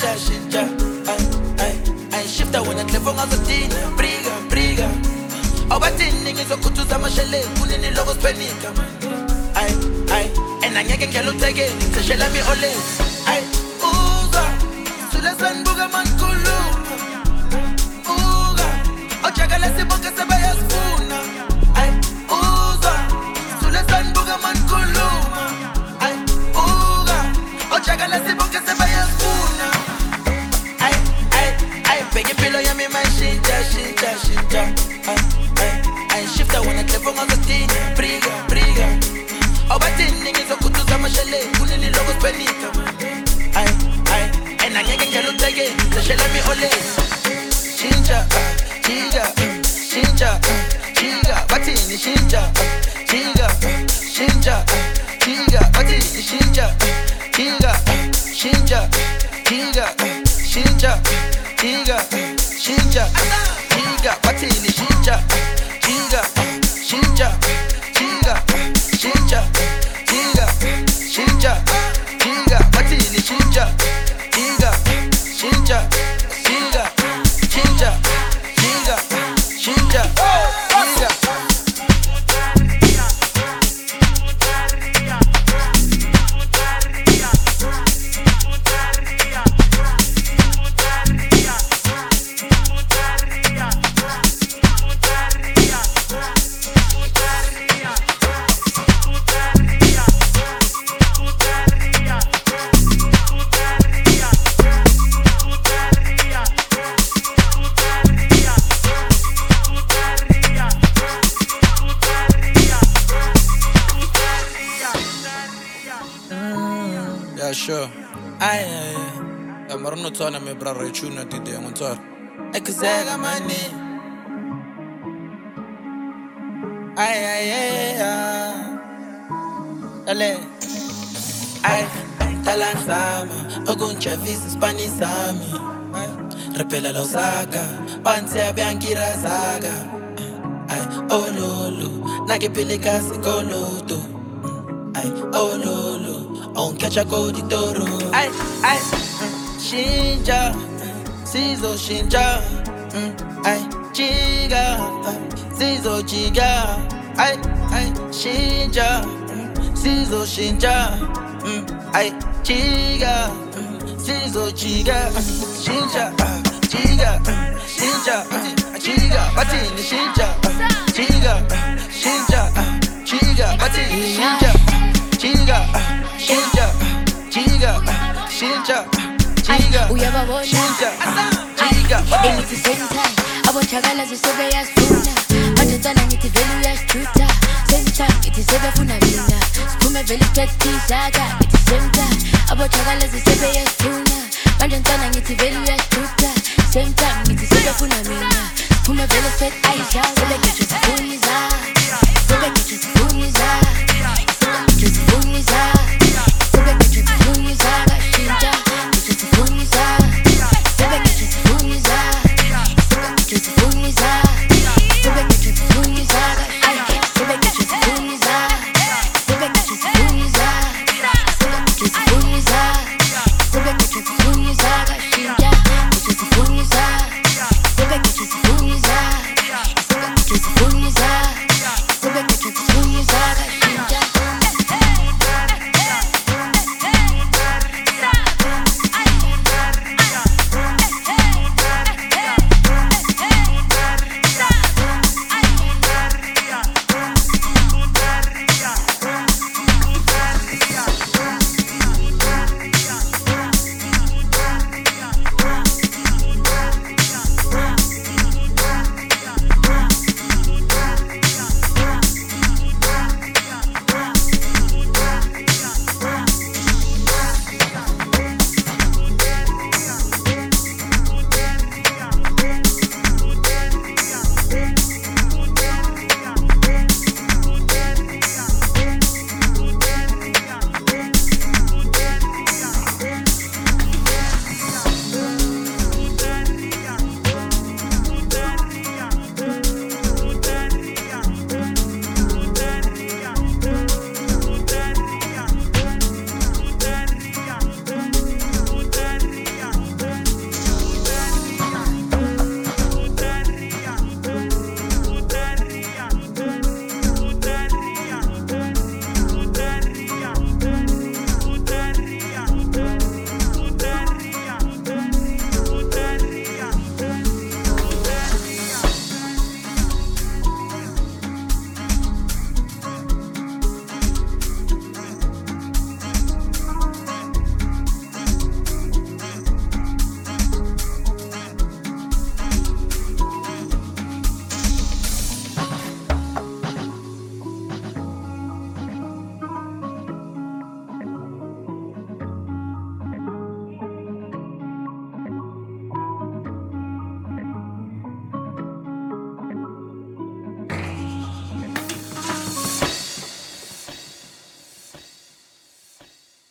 shinja. Ay, shifta wena clever ngazothina. Briga. Awubathini ngizokhuthuza amashele kunini loko sipenika. Ay, engeke ngiyela uthekeni ngiseshela mi ole. Ay, uza sule sanbuka mankhuluma. Uga ojakala sibonke sebayasifuna. Ay, uza sule sanbuka mankhuluma. Ay, uga ojakala sibonke sebayasifuna. Ay, bheke impilo yami mashintsha. Ay, shifta wena clever ngazothina. Briga awubathini ngizokhuthuza amashele kunini loko sipenika. Ay, engeke ngiyela uthekeni seshela mi ole. Shintsha, jika bathini shintsha, jika bathini shintsha, jika bathini shintsha, jika bathini shintsha. Yeah, sure. Ay, marunong tsana me brara chuna tide ngontsara. Ekuzeka mani. Ay. Ale. Ay, talanzama, okunjavisa Spanish sami. Repela lo saka, panse abiangira saga. Ay, ololo, nakipilika sikoloto. Ay, ololo. On catch a cody toro. Ay, shinja, sizo shinja. Ay, chiga, sizo chiga. Ay, shinja, sizo shinja. Ay, chiga, sizo chiga. Shinja, chiga, batini shinja. Chiga, batini shinja. Chiga, uyababona ngithi same time abothakala zisebeyasifuna manje nsana ngithi vele uyasithutha same time ngithi sebefuna mina siphume vele isitethizaka ngithi same time abothakala zisebeyasifuna manje nsana ngithi vele uyasithutha same time ngithi sebefuna mina siphume vele isitethizaka sebengitsho sifunisa